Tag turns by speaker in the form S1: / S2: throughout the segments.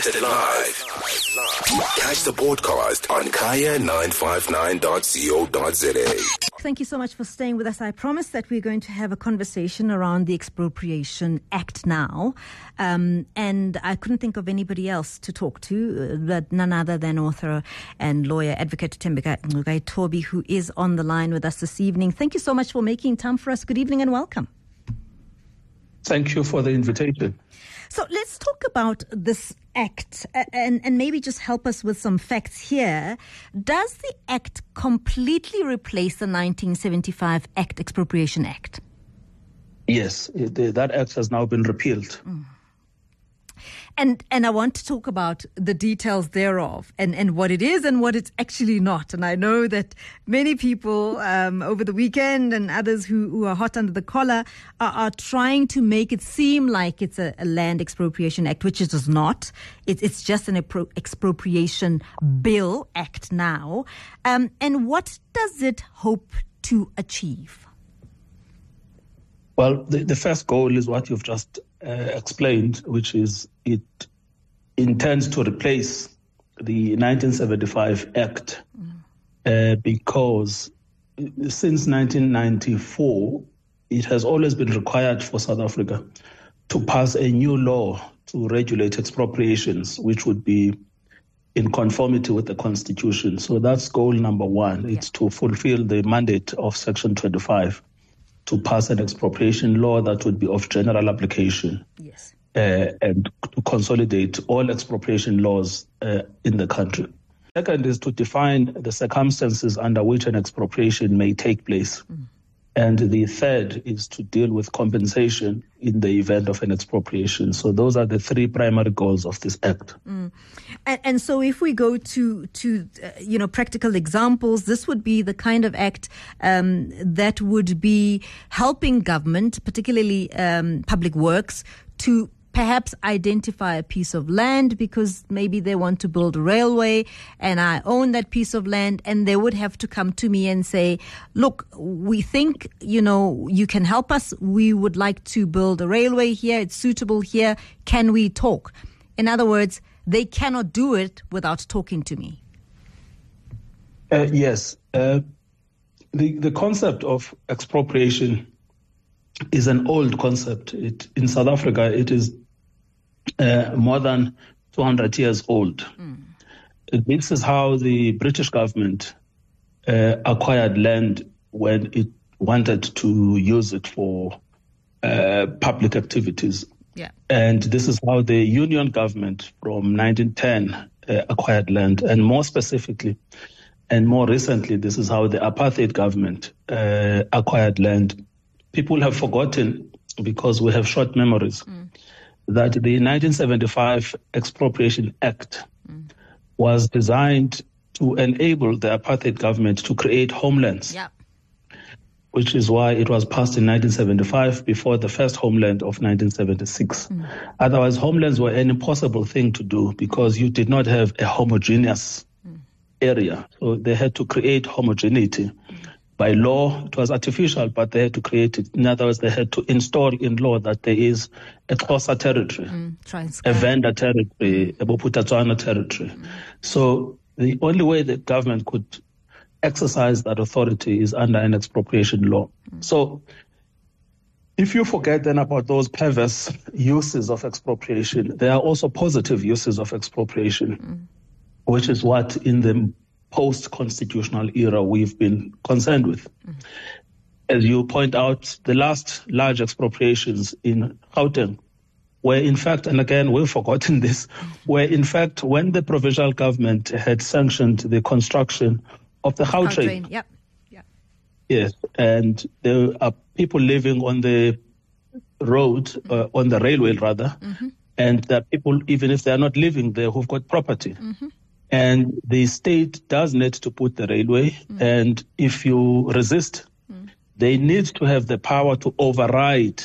S1: Broadcasted live. Catch the podcast on kaya959.co.za.
S2: Thank you so much for staying with us. I promised that we're going to have a conversation around the Expropriation Act now. And I couldn't think of anybody else to talk to, but none other than author and lawyer advocate Thembeka Ngcukaitobi, who is on the line with us this evening. Thank you so much for making time for us. Good evening and welcome.
S3: Thank you for the invitation.
S2: So let's talk about this act and maybe just help us with some facts here. Does the act completely replace the 1975 Expropriation Act?
S3: Yes, that act has now been repealed.
S2: And I want to talk about the details thereof and what it is and what it's actually not. And I know that many people over the weekend and others who are hot under the collar are trying to make it seem like it's a Land Expropriation Act, which it is not. It's just an Expropriation Bill Act now. And what does it hope to achieve?
S3: Well, the first goal is what you've just explained, which is it intends to replace the 1975 Act because since 1994, it has always been required for South Africa to pass a new law to regulate expropriations, which would be in conformity with the Constitution. So that's goal number one. It's to fulfill the mandate of Section 25. To pass an expropriation law that would be of general application.
S2: Yes.
S3: And to consolidate all expropriation laws in the country. Second is to define the circumstances under which an expropriation may take place. And the third is to deal with compensation in the event of an expropriation. So those are the three primary goals of this act.
S2: And so if we go to practical examples, this would be the kind of act that would be helping government, particularly public works, to perhaps identify a piece of land because maybe they want to build a railway and I own that piece of land, and they would have to come to me and say, look, we think, you can help us. We would like to build a railway here. It's suitable here. Can we talk? In other words, they cannot do it without talking to me.
S3: Yes. The concept of expropriation is an old concept. In South Africa, it is more than 200 years old. This is how the British government acquired land when it wanted to use it for public activities.
S2: Yeah.
S3: And this is how the Union government from 1910 acquired land. And more specifically, and more recently, this is how the apartheid government acquired land. People have forgotten, because we have short memories, that the 1975 Expropriation Act was designed to enable the apartheid government to create homelands.
S2: Yeah.
S3: Which is why it was passed in 1975 before the first homeland of 1976. Otherwise, homelands were an impossible thing to do because you did not have a homogeneous area. So they had to create homogeneity. By law, it was artificial, but they had to create it. In other words, they had to install in law that there is a Xhosa territory, a Venda territory, a Bophuthatswana territory. So the only way the government could exercise that authority is under an expropriation law. So if you forget then about those perverse uses of expropriation, there are also positive uses of expropriation, which is what in the post-constitutional era we've been concerned with. As you point out, the last large expropriations in Gauteng were in fact, and again we've forgotten this, were in fact when the provincial government had sanctioned the construction of the Gautrain.
S2: Yep.
S3: Yes, and there are people living on the road, on the railway rather, and there are people, even if they are not living there, who've got property. And the state does need to put the railway, and if you resist, they need to have the power to override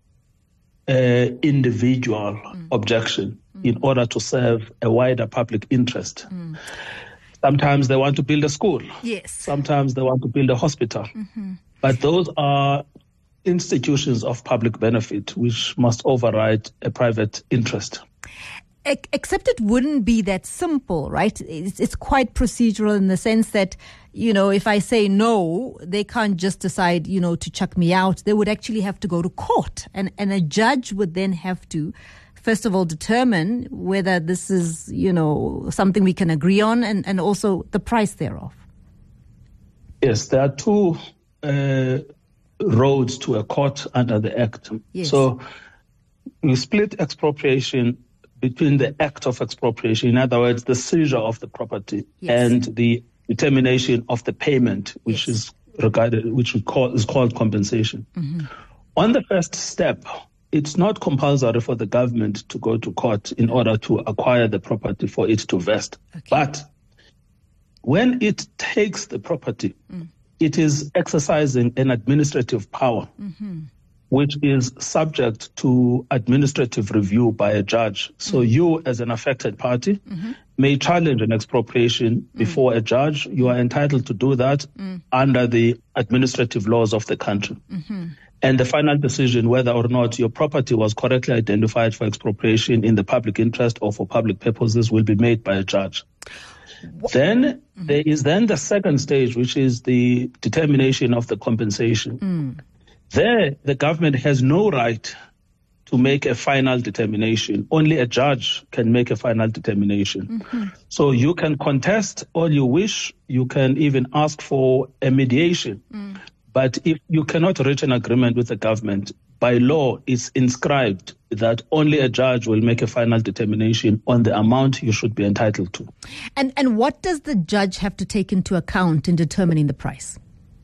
S3: individual objection in order to serve a wider public interest. Sometimes they want to build a school.
S2: Yes.
S3: Sometimes they want to build a hospital. But those are institutions of public benefit which must override a private interest.
S2: Except it wouldn't be that simple, right? It's quite procedural in the sense that, if I say no, they can't just decide, to chuck me out. They would actually have to go to court. And a judge would then have to, first of all, determine whether this is, something we can agree on and also the price thereof.
S3: Yes, there are two roads to a court under the Act.
S2: Yes.
S3: So you split expropriation between the act of expropriation, in other words, the seizure of the property,
S2: yes,
S3: and the determination of the payment, which
S2: yes,
S3: is regarded, which is called compensation.
S2: Mm-hmm.
S3: On the first step, it's not compulsory for the government to go to court in order to acquire the property for it to vest.
S2: Okay.
S3: But when it takes the property, it is exercising an administrative power,
S2: mm-hmm,
S3: which is subject to administrative review by a judge. So you, as an affected party, may challenge an expropriation before a judge. You are entitled to do that under the administrative laws of the country.
S2: Mm-hmm.
S3: And the final decision whether or not your property was correctly identified for expropriation in the public interest or for public purposes will be made by a judge. Then there is then the second stage, which is the determination of the compensation. There, the government has no right to make a final determination. Only a judge can make a final determination. Mm-hmm. So you can contest all you wish. You can even ask for a mediation. But if you cannot reach an agreement with the government, by law, it's inscribed that only a judge will make a final determination on the amount you should be entitled to.
S2: And what does the judge have to take into account in determining the price?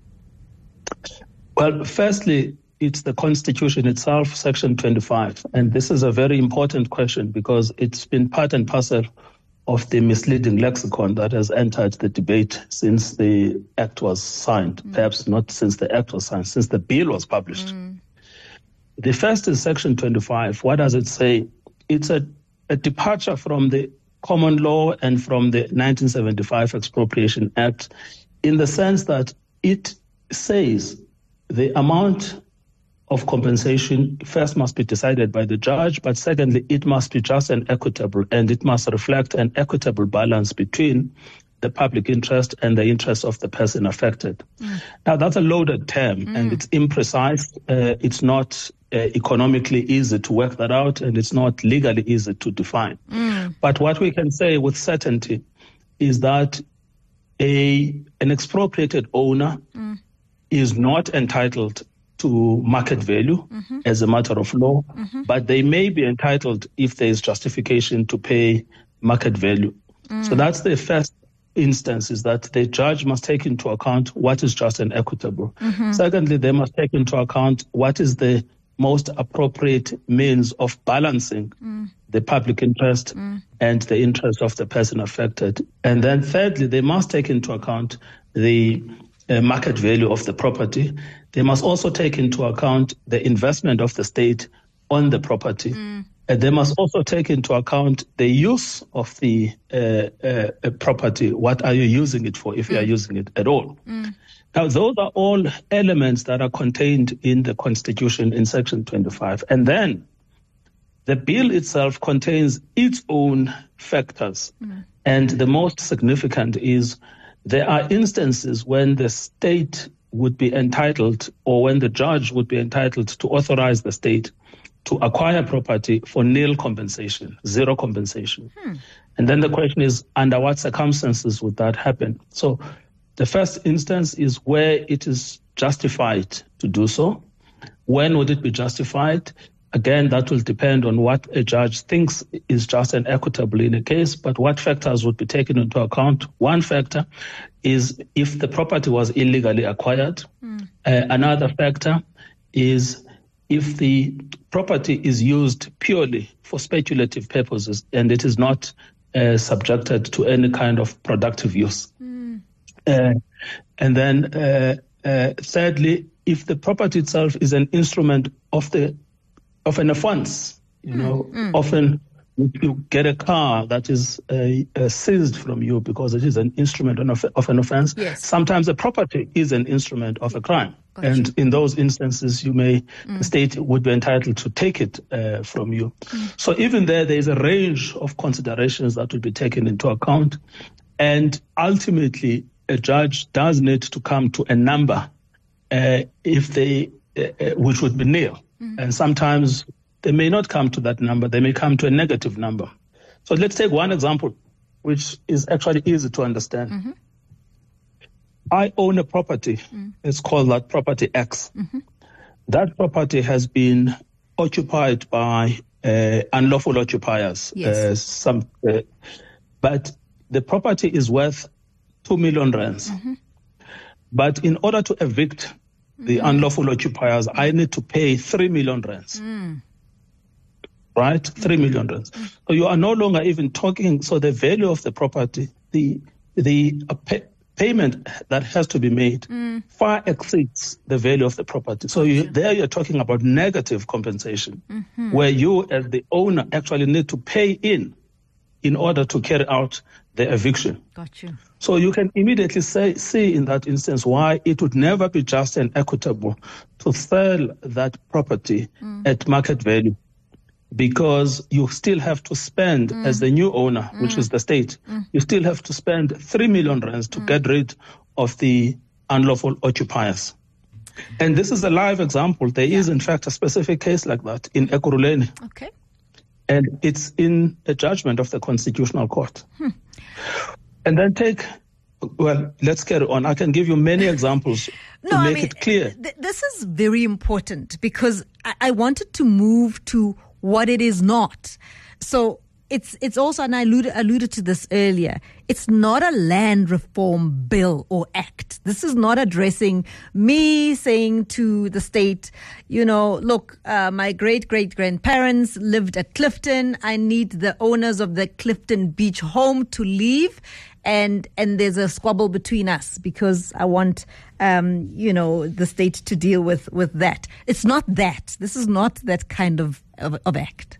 S3: Well, firstly, it's the Constitution itself, Section 25. And this is a very important question because it's been part and parcel of the misleading lexicon that has entered the debate since the Act was signed. Perhaps not since the Act was signed, since the bill was published. The first is Section 25. What does it say? It's a departure from the common law and from the 1975 Expropriation Act in the sense that it says the amount of compensation first must be decided by the judge, but secondly, it must be just and equitable, and it must reflect an equitable balance between the public interest and the interest of the person affected. Now, that's a loaded term, and it's imprecise. It's not economically easy to work that out, and it's not legally easy to define. But what we can say with certainty is that an expropriated owner is not entitled to market value as a matter of law, but they may be entitled if there is justification to pay market value. So that's the first instance, is that the judge must take into account what is just and equitable. Secondly, they must take into account what is the most appropriate means of balancing the public interest and the interest of the person affected. And then thirdly, they must take into account the market value of the property. They must also take into account the investment of the state on the property. And they must also take into account the use of the property. What are you using it for, if you are using it at all? Now, those are all elements that are contained in the Constitution in Section 25. And then the bill itself contains its own factors. And the most significant is there are instances when the state would be entitled, or when the judge would be entitled to authorize the state to acquire property for nil compensation, zero compensation. And then the question is, under what circumstances would that happen? So the first instance is where it is justified to do so. When would it be justified? Again, that will depend on what a judge thinks is just and equitable in a case, but what factors would be taken into account? One factor is if the property was illegally acquired. Another factor is if the property is used purely for speculative purposes and it is not subjected to any kind of productive use. And then thirdly, if the property itself is an instrument of an offense, often if you get a car that is seized from you because it is an instrument of an offense,
S2: yes.
S3: sometimes a property is an instrument of a crime.
S2: Gotcha.
S3: And in those instances, the state would be entitled to take it from you. So even there is a range of considerations that will be taken into account. And ultimately, a judge does need to come to a number which would be nil. And sometimes they may not come to that number. They may come to a negative number. So let's take one example, which is actually easy to understand. I own a property. Let's call that property X. That property has been occupied by unlawful occupiers.
S2: Yes.
S3: But the property is worth 2 million rands. But in order to evict the unlawful occupiers, I need to pay 3 million rands. Right? 3 million rands. So you are no longer even talking. So the value of the property, the payment that has to be made far exceeds the value of the property. So you're talking about negative compensation, where you as the owner actually need to pay in order to carry out the eviction.
S2: Gotcha.
S3: So you can immediately see in that instance why it would never be just and equitable to sell that property at market value, because you still have to spend, as the new owner, which is the state, you still have to spend 3 million rands to get rid of the unlawful occupiers. And this is a live example. There is, in fact, a specific case like that in Ekurhuleni.
S2: Okay.
S3: And it's in a judgment of the Constitutional Court. And then let's carry on. I can give you many examples to make it clear.
S2: This is very important, because I wanted to move to what it is not. So it's also, and I alluded to this earlier, it's not a land reform bill or act. This is not addressing me saying to the state, look, my great-great-grandparents lived at Clifton. I need the owners of the Clifton Beach home to leave. And there's a squabble between us because I want, the state to deal with that. It's not that. This is not that kind of act.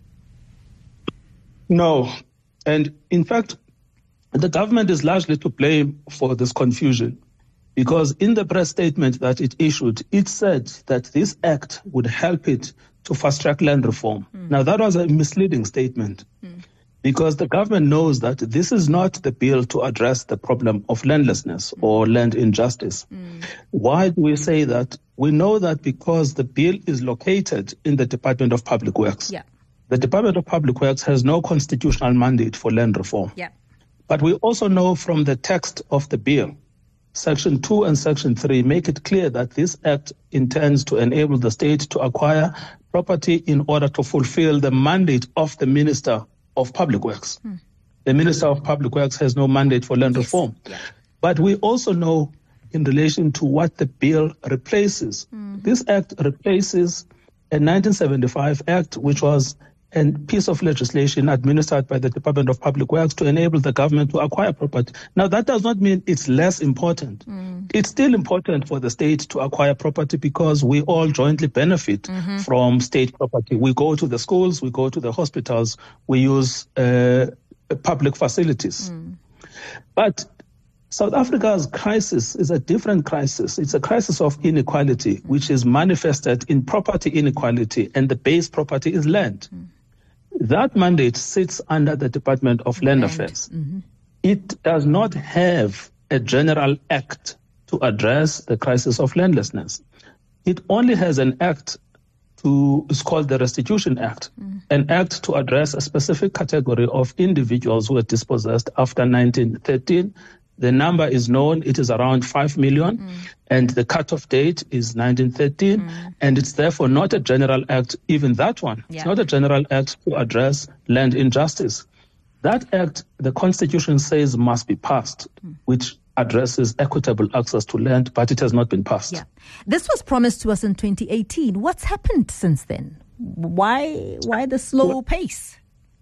S3: No. And in fact, the government is largely to blame for this confusion, because in the press statement that it issued, it said that this act would help it to fast-track land reform. Now, that was a misleading statement, because the government knows that this is not the bill to address the problem of landlessness or land injustice. Why do we say that? We know that because the bill is located in the Department of Public Works.
S2: Yeah.
S3: The Department of Public Works has no constitutional mandate for land reform.
S2: Yeah.
S3: But we also know from the text of the bill, Section 2 and Section 3 make it clear that this act intends to enable the state to acquire property in order to fulfill the mandate of the Minister of Public Works. The Minister of Public Works has no mandate for land reform.
S2: Yeah.
S3: But we also know in relation to what the bill replaces. This act replaces a 1975 act, which was a piece of legislation administered by the Department of Public Works to enable the government to acquire property. Now, that does not mean it's less important. It's still important for the state to acquire property because we all jointly benefit from state property. We go to the schools, we go to the hospitals, we use public facilities. But South Africa's crisis is a different crisis. It's a crisis of inequality, which is manifested in property inequality, and the base property is land. That mandate sits under the Department of Land Affairs. It does not have a general act to address the crisis of landlessness. It only has an act it's called the Restitution Act, an act to address a specific category of individuals who were dispossessed after 1913. The number is known, it is around 5 million, and the cutoff date is 1913, and it's therefore not a general act, even that one. Yeah. It's not a general act to address land injustice. That act, the Constitution says, must be passed, which addresses equitable access to land, but it has not been passed.
S2: Yeah. This was promised to us in 2018. What's happened since then? Why the slow pace?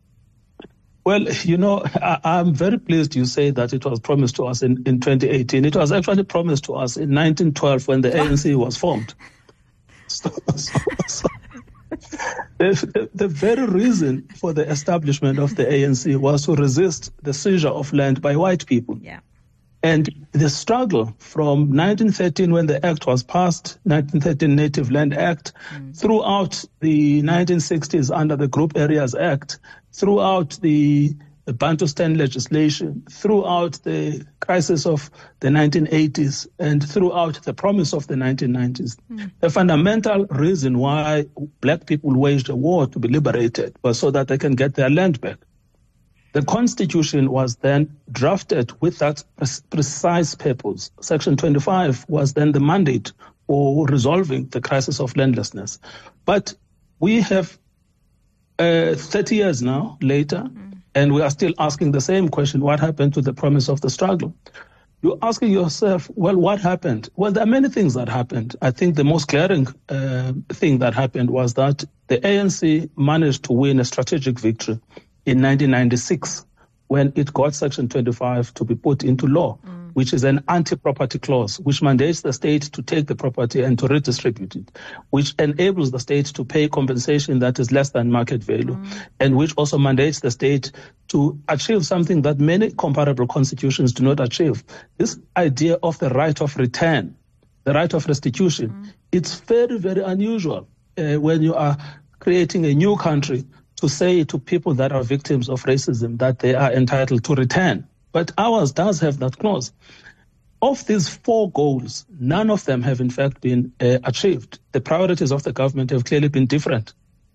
S3: Well, I'm very pleased you say that it was promised to us in 2018. It was actually promised to us in 1912 when the ANC was formed. The very reason for the establishment of the ANC was to resist the seizure of land by white people.
S2: Yeah.
S3: And the struggle from 1913, when the Act was passed, 1913 Native Land Act, throughout the 1960s under the Group Areas Act, throughout the Bantustan legislation, throughout the crisis of the 1980s, and throughout the promise of the 1990s. The fundamental reason why black people waged a war to be liberated was so that they can get their land back. The Constitution was then drafted with that precise purpose. Section 25 was then the mandate for resolving the crisis of landlessness. But we have 30 years now later, and we are still asking the same question: what happened to the promise of the struggle? You're asking yourself, well, what happened? Well, there are many things that happened. I think the most glaring thing that happened was that the ANC managed to win a strategic victory in 1996 when it got Section 25 to be put into law, which is an anti-property clause, which mandates the state to take the property and to redistribute it, which enables the state to pay compensation that is less than market value, and which also mandates the state to achieve something that many comparable constitutions do not achieve. This idea of the right of return, the right of restitution, it's very, very unusual when you are creating a new country to say to people that are victims of racism that they are entitled to return. But ours does have that clause. Of these 4 goals, none of them have in fact been achieved. The priorities of the government have clearly been different.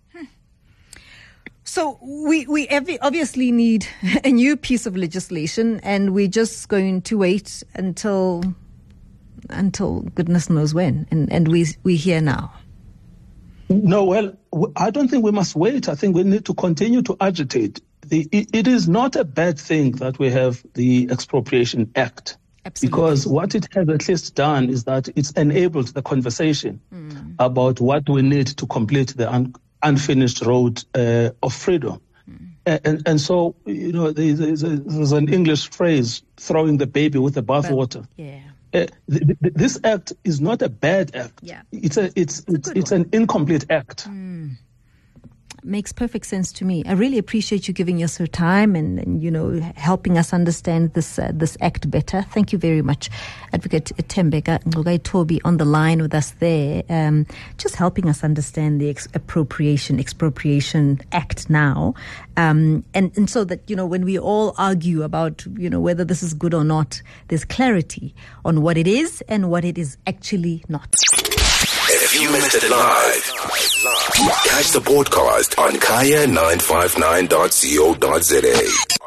S2: So we obviously need a new piece of legislation, and we're just going to wait until goodness knows when, and we're here now.
S3: No, well, I don't think we must wait. I think we need to continue to agitate. It is not a bad thing that we have the Expropriation Act. Absolutely. Because what it has at least done is that it's enabled the conversation about what we need to complete the unfinished road of freedom. And so, you know, there's an English phrase, throwing the baby with the bathwater.
S2: Yeah.
S3: This act is not a bad act.
S2: Yeah.
S3: It's an incomplete act.
S2: Makes perfect sense to me. I really appreciate you giving us your time and you know, helping us understand this act better. Thank you very much, Advocate Thembeka Ngcukaitobi, on the line with us there, just helping us understand the Expropriation Act now, and so that, you know, when we all argue about, you know, whether this is good or not, there's clarity on what it is and what it is actually not.
S1: If you missed it live, catch the podcast on kaya959.co.za.